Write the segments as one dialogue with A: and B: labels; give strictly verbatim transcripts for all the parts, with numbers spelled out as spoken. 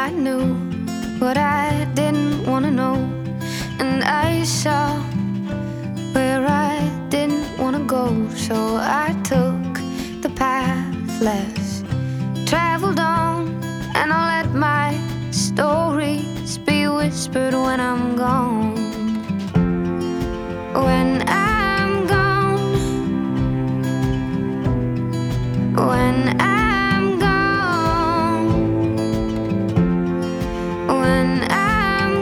A: I knew what I didn't want to know, and I saw where I didn't want to go. So I took the path less traveled on, and I'll let my stories be whispered when I'm gone. When I'm gone, when I'm gone, when I'm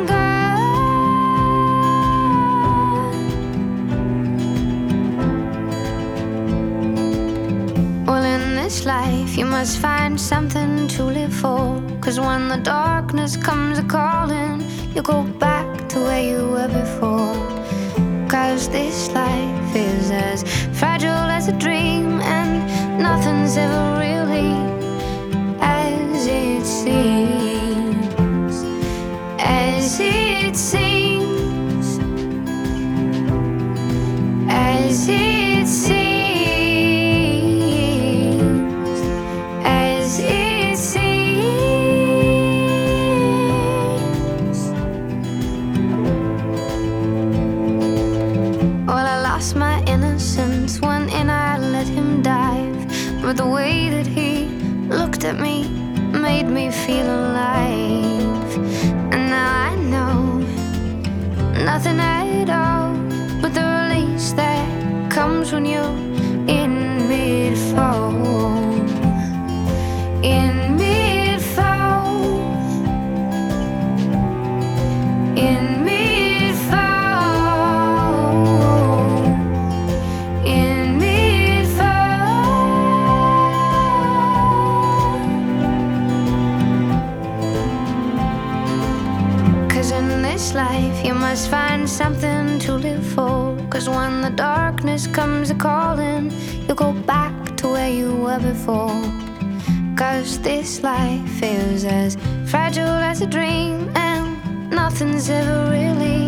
A: gone. Well, in this life you must find something to live for, 'cause when the darkness comes a-calling, you go back to where you were before. 'Cause this life is as fragile as a dream, and nothing's ever really as it seems. As it seems. As it seems. As it seems. Well, I lost my innocence when in I let him dive, but the way that he looked at me made me feel alive. And now I know nothing at all but the release that comes when you're in mid-fall. In mid-fall. In mid-fall. In mid-fall. 'Cause in this life you must find something to live for, 'cause when the darkness comes a-calling, you go back to where you were before. 'Cause this life is as fragile as a dream, and nothing's ever really